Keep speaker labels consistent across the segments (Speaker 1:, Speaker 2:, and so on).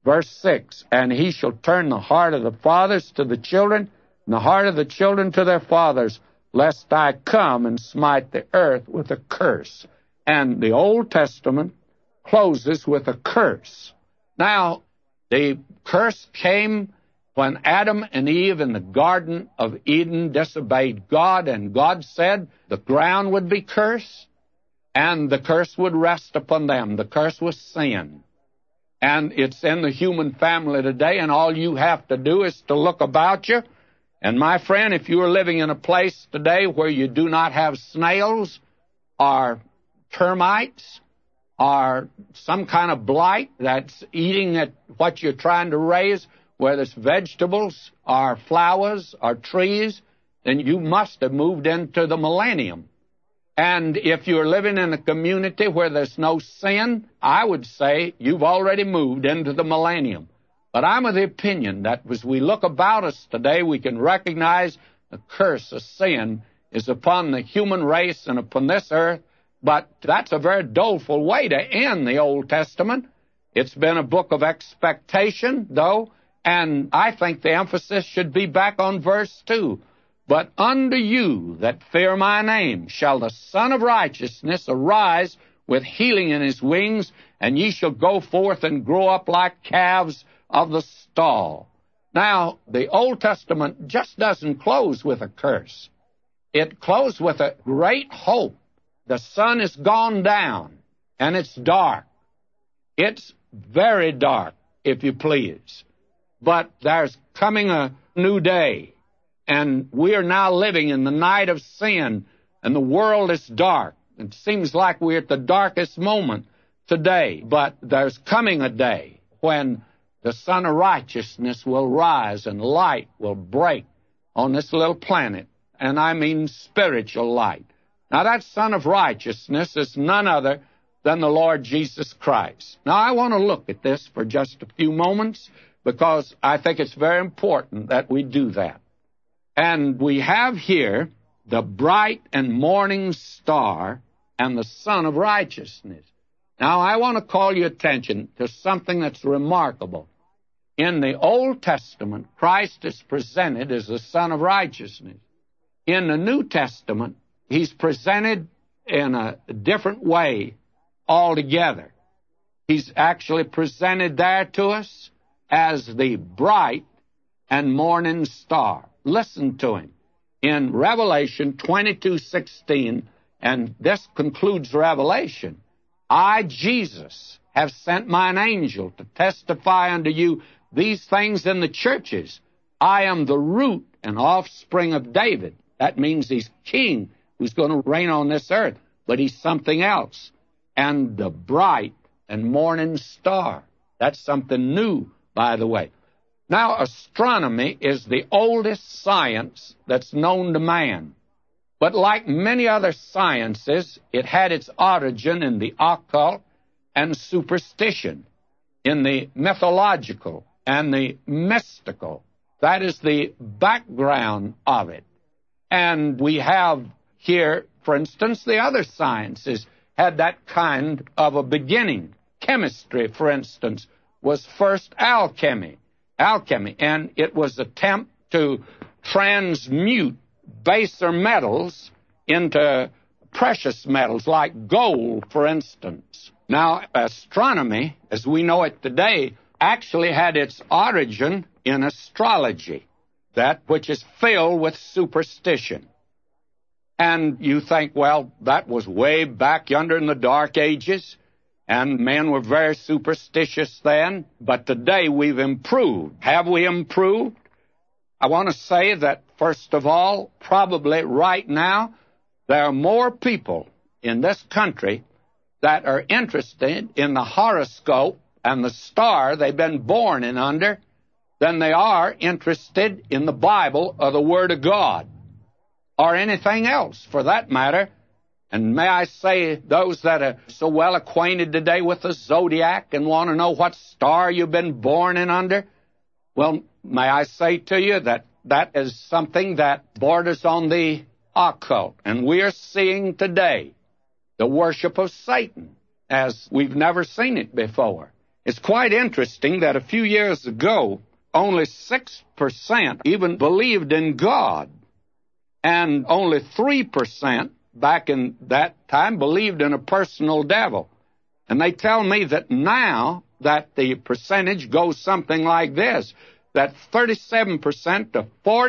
Speaker 1: Verse 6, and he shall turn the heart of the fathers to the children, and the heart of the children to their fathers, lest I come and smite the earth with a curse. And the Old Testament closes with a curse. Now, the curse came when Adam and Eve in the Garden of Eden disobeyed God, and God said the ground would be cursed, and the curse would rest upon them. The curse was sin. And it's in the human family today, and all you have to do is to look about you. And my friend, if you are living in a place today where you do not have snails or termites or some kind of blight that's eating at what you're trying to raise, whether it's vegetables or flowers or trees, then you must have moved into the millennium. And if you're living in a community where there's no sin, I would say you've already moved into the millennium. But I'm of the opinion that as we look about us today, we can recognize the curse of sin is upon the human race and upon this earth. But that's a very doleful way to end the Old Testament. It's been a book of expectation, though, and I think the emphasis should be back on verse 2. But unto you that fear my name shall the Son of Righteousness arise with healing in his wings, and ye shall go forth and grow up like calves of the stall. Now, the Old Testament just doesn't close with a curse. It closed with a great hope. The sun is gone down, and it's dark. It's very dark, if you please. But there's coming a new day. And we are now living in the night of sin, and the world is dark. It seems like we're at the darkest moment today. But there's coming a day when the Son of Righteousness will rise and light will break on this little planet. And I mean spiritual light. Now, that Son of Righteousness is none other than the Lord Jesus Christ. Now, I want to look at this for just a few moments because I think it's very important that we do that. And we have here the bright and morning star and the Son of Righteousness. Now, I want to call your attention to something that's remarkable. In the Old Testament, Christ is presented as the Son of Righteousness. In the New Testament, he's presented in a different way altogether. He's actually presented there to us as the bright and morning star. Listen to him. In Revelation 22:16, and this concludes Revelation, I, Jesus, have sent mine angel to testify unto you these things in the churches. I am the root and offspring of David. That means he's king who's going to reign on this earth, but he's something else. And the bright and morning star. That's something new, by the way. Now, astronomy is the oldest science that's known to man. But like many other sciences, it had its origin in the occult and superstition, in the mythological and the mystical. That is the background of it. And we have here, for instance, the other sciences had that kind of a beginning. Chemistry, for instance, was first alchemy, and it was an attempt to transmute baser metals into precious metals, like gold, for instance. Now, astronomy, as we know it today, actually had its origin in astrology, that which is filled with superstition. And you think, well, that was way back yonder in the Dark Ages, and men were very superstitious then, but today we've improved. Have we improved? I want to say that, first of all, probably right now, there are more people in this country that are interested in the horoscope and the star they've been born in under than they are interested in the Bible or the Word of God, or anything else, for that matter. And may I say, those that are so well acquainted today with the zodiac and want to know what star you've been born in under, well, may I say to you that that is something that borders on the occult. And we are seeing today the worship of Satan as we've never seen it before. It's quite interesting that a few years ago, only 6% even believed in God, and only 3% back in that time believed in a personal devil. And they tell me that now that the percentage goes something like this, that 37% to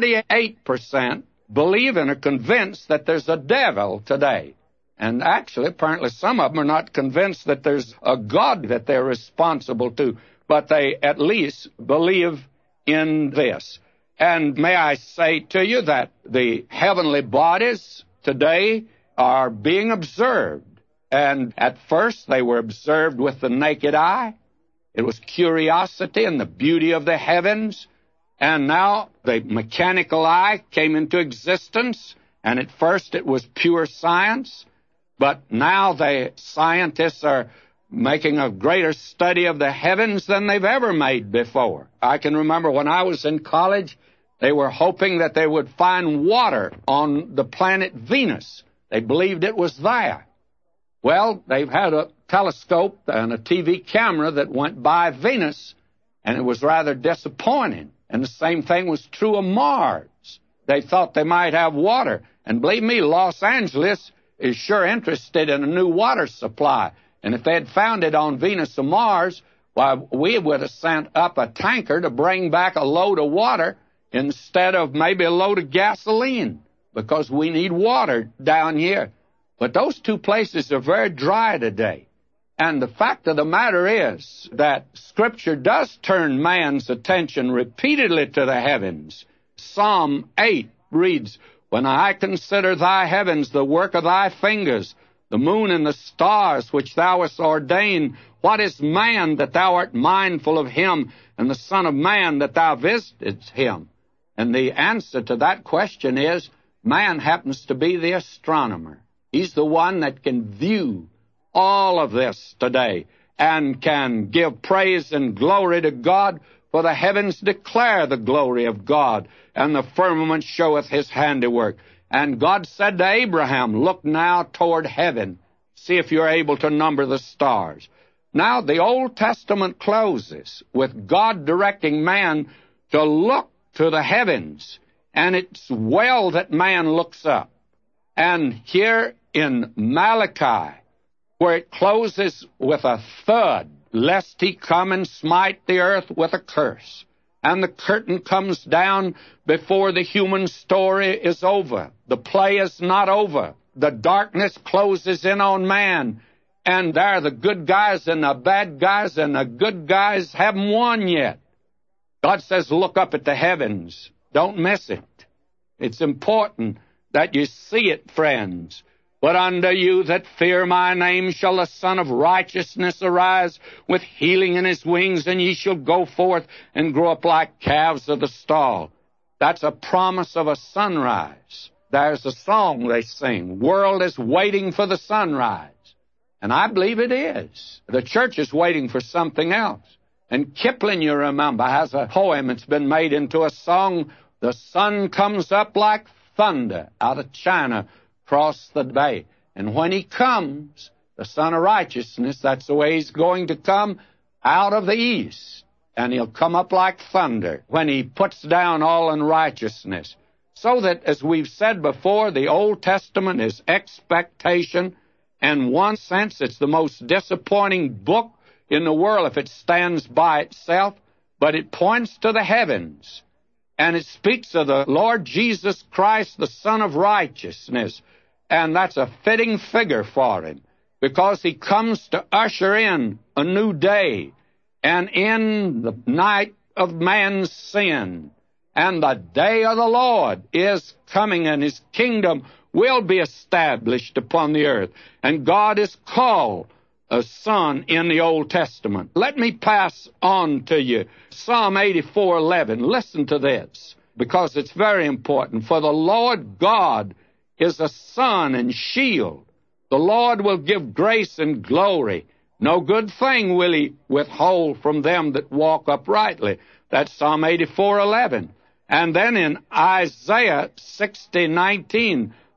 Speaker 1: 48% believe and are convinced that there's a devil today. And actually, apparently, some of them are not convinced that there's a God that they're responsible to, but they at least believe in this. And may I say to you that the heavenly bodies today are being observed. And at first, they were observed with the naked eye. It was curiosity and the beauty of the heavens. And now the mechanical eye came into existence. And at first, it was pure science. But now the scientists are making a greater study of the heavens than they've ever made before. I can remember when I was in college, they were hoping that they would find water on the planet Venus. They believed it was there. Well, they've had a telescope and a TV camera that went by Venus, and it was rather disappointing. And the same thing was true of Mars. They thought they might have water. And believe me, Los Angeles is sure interested in a new water supply. And if they had found it on Venus or Mars, why, we would have sent up a tanker to bring back a load of water instead of maybe a load of gasoline, because we need water down here. But those two places are very dry today. And the fact of the matter is that Scripture does turn man's attention repeatedly to the heavens. Psalm 8 reads, "When I consider thy heavens, the work of thy fingers, the moon and the stars which thou hast ordained, what is man that thou art mindful of him, and the son of man that thou visitest him?" And the answer to that question is, man happens to be the astronomer. He's the one that can view all of this today and can give praise and glory to God, for the heavens declare the glory of God, and the firmament showeth his handiwork. And God said to Abraham, "Look now toward heaven, see if you're able to number the stars." Now, the Old Testament closes with God directing man to look to the heavens, and it's well that man looks up. And here in Malachi, where it closes with a thud, "Lest he come and smite the earth with a curse." And the curtain comes down before the human story is over. The play is not over. The darkness closes in on man. And there are the good guys and the bad guys, and the good guys haven't won yet. God says, look up at the heavens. Don't miss it. It's important that you see it, friends. "But unto you that fear my name shall the Son of Righteousness arise with healing in his wings, and ye shall go forth and grow up like calves of the stall." That's a promise of a sunrise. There's a song they sing, "World is waiting for the sunrise." And I believe it is. The church is waiting for something else. And Kipling, you remember, has a poem that's been made into a song, "The sun comes up like thunder out of China across the bay. And when he comes, the Son of Righteousness, that's the way he's going to come, out of the east. And he'll come up like thunder when he puts down all unrighteousness." So that, as we've said before, the Old Testament is expectation. In one sense, it's the most disappointing book in the world if it stands by itself, but it points to the heavens. And it speaks of the Lord Jesus Christ, the Son of Righteousness. And that's a fitting figure for him, because he comes to usher in a new day, and in the night of man's sin. And the day of the Lord is coming, and his kingdom will be established upon the earth. And God is called a son in the Old Testament. Let me pass on to you Psalm 84:11. Listen to this, because it's very important. "For the Lord God is a sun and shield. The Lord will give grace and glory. No good thing will he withhold from them that walk uprightly." That's Psalm 84:11. And then in Isaiah 60:19,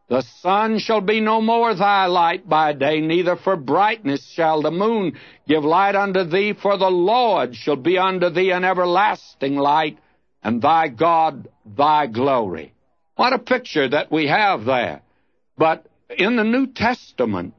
Speaker 1: The sun shall be no more thy light by day, neither for brightness shall the moon give light unto thee, for the Lord shall be unto thee an everlasting light, and thy God thy glory. What a picture that we have there. But in the New Testament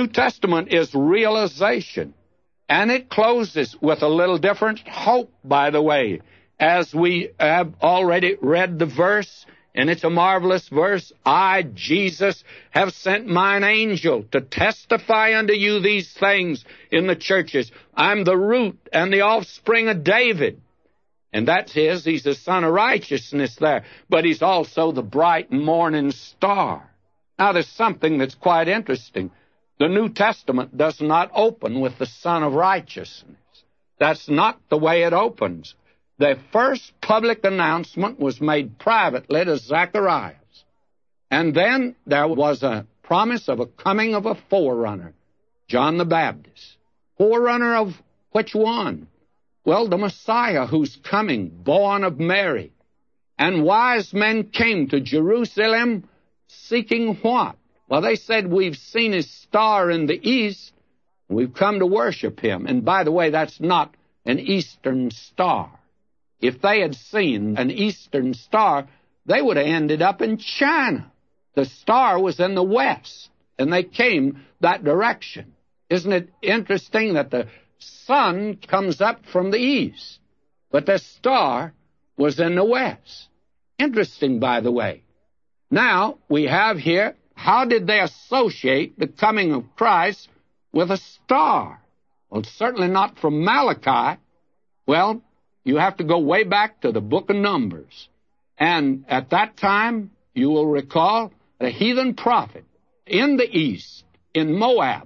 Speaker 1: is realization. And it closes with a little different hope, by the way, as we have already read the verse. And it's a marvelous verse. I, Jesus, have sent mine angel to testify unto you these things in the churches. I'm the root and the offspring of David. And that's he's the son of righteousness there. But he's also the bright morning star. Now, there's something that's quite interesting. The New Testament does not open with the son of righteousness. That's not the way it opens. The first public announcement was made privately to Zacharias. And then there was a promise of a coming of a forerunner, John the Baptist. Forerunner of which one? Well, the Messiah who's coming, born of Mary. And wise men came to Jerusalem seeking what? Well, they said, we've seen his star in the east. We've come to worship him. And by the way, that's not an eastern star. If they had seen an eastern star, they would have ended up in China. The star was in the west, and they came that direction. Isn't it interesting that the sun comes up from the east, but the star was in the west? Interesting, by the way. Now, we have here, how did they associate the coming of Christ with a star? Well, certainly not from Malachi. Well, you have to go way back to the book of Numbers. And at that time, you will recall, the heathen prophet in the east, in Moab,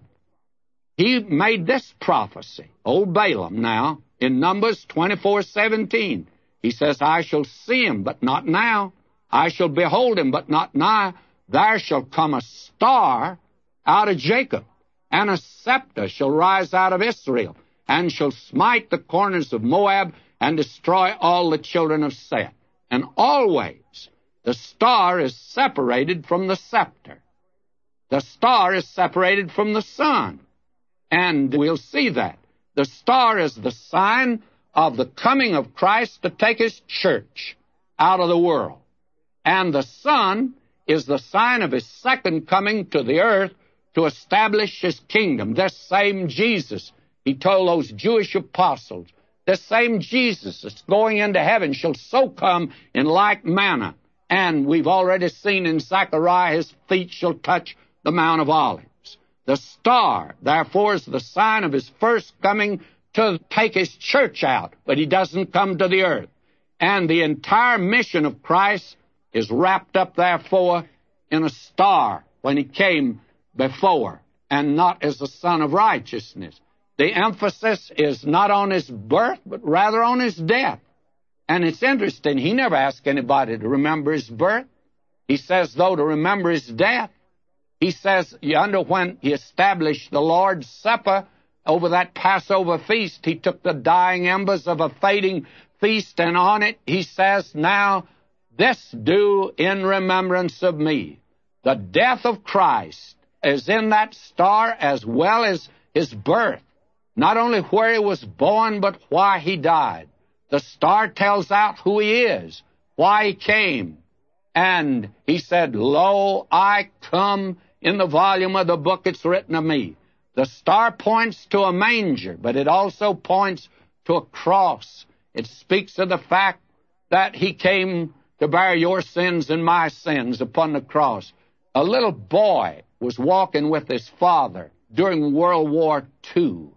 Speaker 1: he made this prophecy. Old Balaam now, in Numbers 24:17. He says, I shall see him, but not now. I shall behold him, but not nigh. There shall come a star out of Jacob, and a scepter shall rise out of Israel, and shall smite the corners of Moab, and destroy all the children of Seth. And always the star is separated from the scepter. The star is separated from the sun. And we'll see that. The star is the sign of the coming of Christ to take his church out of the world. And the sun is the sign of his second coming to the earth to establish his kingdom. This same Jesus, he told those Jewish apostles, this same Jesus that's going into heaven shall so come in like manner. And we've already seen in Zechariah, his feet shall touch the Mount of Olives. The star, therefore, is the sign of his first coming to take his church out, but he doesn't come to the earth. And the entire mission of Christ is wrapped up, therefore, in a star when he came before, and not as the Son of Righteousness. The emphasis is not on his birth, but rather on his death. And it's interesting, he never asked anybody to remember his birth. He says, though, to remember his death. He says, yonder when he established the Lord's Supper over that Passover feast, he took the dying embers of a fading feast, and on it he says, now this do in remembrance of me. The death of Christ is in that star as well as his birth. Not only where he was born, but why he died. The star tells out who he is, why he came. And he said, lo, I come. In the volume of the book it's written of me. The star points to a manger, but it also points to a cross. It speaks of the fact that he came to bear your sins and my sins upon the cross. A little boy was walking with his father during World War II.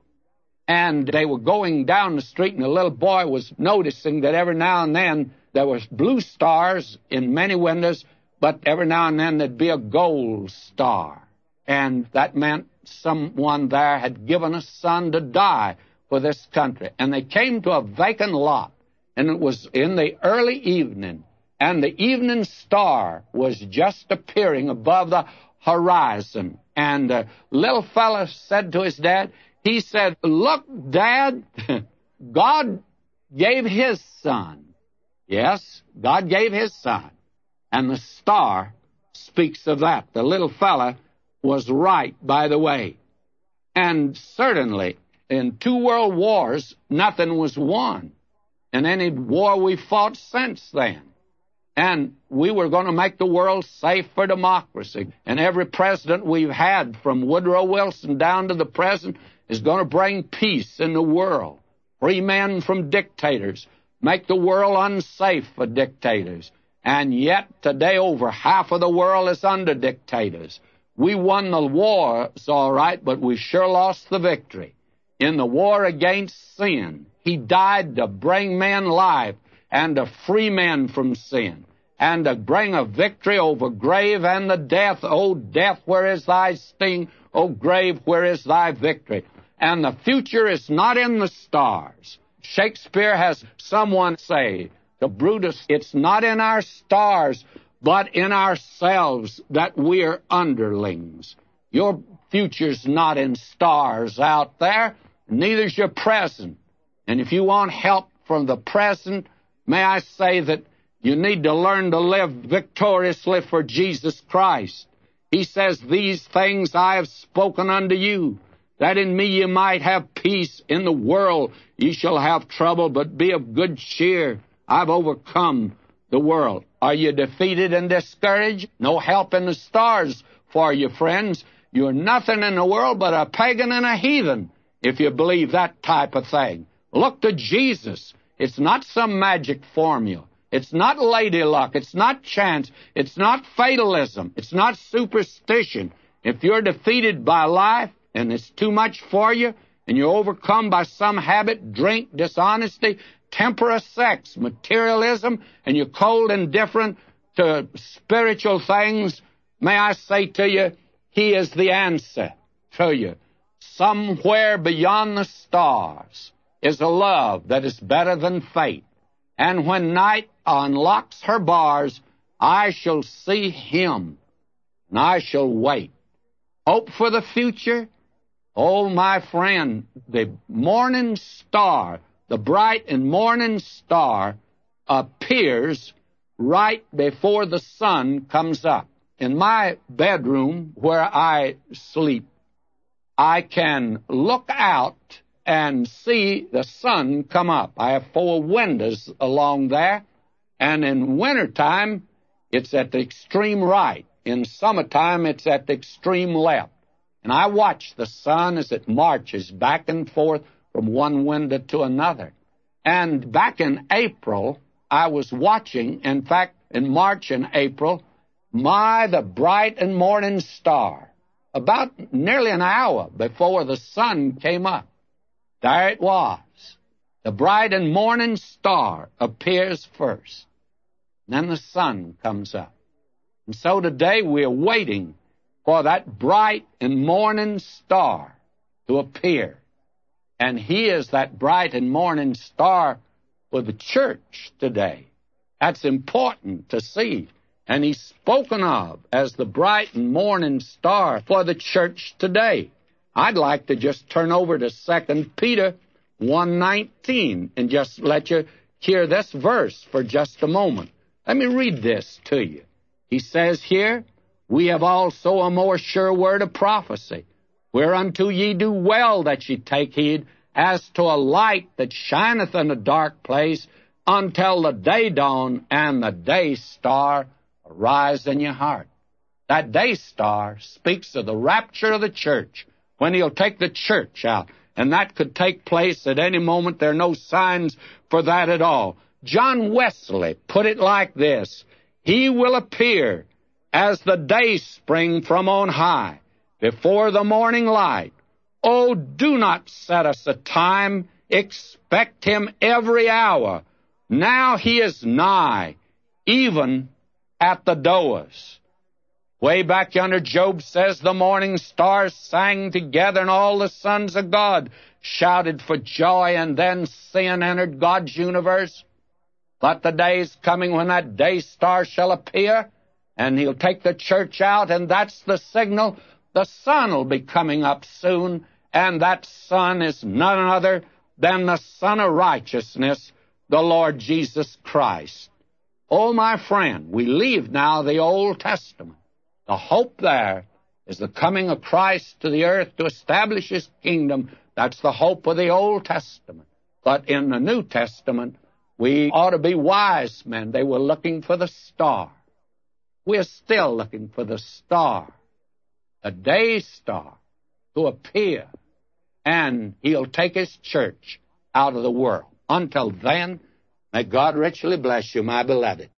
Speaker 1: And they were going down the street, and the little boy was noticing that every now and then there was blue stars in many windows, but every now and then there'd be a gold star. And that meant someone there had given a son to die for this country. And they came to a vacant lot, and it was in the early evening, and the evening star was just appearing above the horizon. And the little fellow said to his dad, he said, look, Dad, God gave his son. Yes, God gave his son. And the star speaks of that. The little fella was right, by the way. And certainly, in 2 world wars, nothing was won in any war we fought since then. And we were going to make the world safe for democracy. And every president we've had, from Woodrow Wilson down to the present, is going to bring peace in the world. Free men from dictators. Make the world unsafe for dictators. And yet, today, over half of the world is under dictators. We won the war, it's all right, but we sure lost the victory. In the war against sin, He died to bring men life and to free men from sin, and to bring a victory over grave and the death. O death, where is thy sting? O grave, where is thy victory? And the future is not in the stars. Shakespeare has someone say to Brutus, it's not in our stars, but in ourselves that we're underlings. Your future's not in stars out there, neither's your present. And if you want help from the present, may I say that you need to learn to live victoriously for Jesus Christ. He says, these things I have spoken unto you, that in me ye might have peace. In the world ye shall have trouble, but be of good cheer. I've overcome the world. Are you defeated and discouraged? No help in the stars for you, friends. You're nothing in the world but a pagan and a heathen, if you believe that type of thing. Look to Jesus. It's not some magic formula. It's not lady luck. It's not chance. It's not fatalism. It's not superstition. If you're defeated by life and it's too much for you, and you're overcome by some habit, drink, dishonesty, temper, sex, materialism, and you're cold and indifferent to spiritual things, may I say to you, He is the answer to you. Somewhere beyond the stars is a love that is better than fate. And when night unlocks her bars, I shall see Him, and I shall wait. Hope for the future? Oh, my friend, the morning star, the bright and morning star, appears right before the sun comes up. In my bedroom where I sleep, I can look out and see the sun come up. I have 4 windows along there, and in wintertime, it's at the extreme right. In summertime, it's at the extreme left. And I watch the sun as it marches back and forth from one window to another. And back in April, I was watching, in fact, in March and April, the bright and morning star, about nearly an hour before the sun came up. There it was. The bright and morning star appears first. Then the sun comes up. And so today we're waiting for that bright and morning star to appear. And He is that bright and morning star for the church today. That's important to see. And He's spoken of as the bright and morning star for the church today. I'd like to just turn over to 2 Peter 1:19 and just let you hear this verse for just a moment. Let me read this to you. He says here, we have also a more sure word of prophecy, whereunto ye do well that ye take heed, as to a light that shineth in a dark place, until the day dawn and the day star arise in your heart. That day star speaks of the rapture of the church, when He'll take the church out. And that could take place at any moment. There are no signs for that at all. John Wesley put it like this: He will appear as the day spring from on high, before the morning light. Oh, do not set us a time, expect Him every hour. Now He is nigh, even at the doors. Way back yonder, Job says, the morning stars sang together, and all the sons of God shouted for joy, and then sin entered God's universe. But the day is coming when that day star shall appear, and He'll take the church out, and that's the signal. The sun will be coming up soon, and that sun is none other than the Son of Righteousness, the Lord Jesus Christ. Oh, my friend, we leave now the Old Testament. The hope there is the coming of Christ to the earth to establish His kingdom. That's the hope of the Old Testament. But in the New Testament, we ought to be wise men. They were looking for the star. We're still looking for the star, the day star, to appear. And He'll take His church out of the world. Until then, may God richly bless you, my beloved.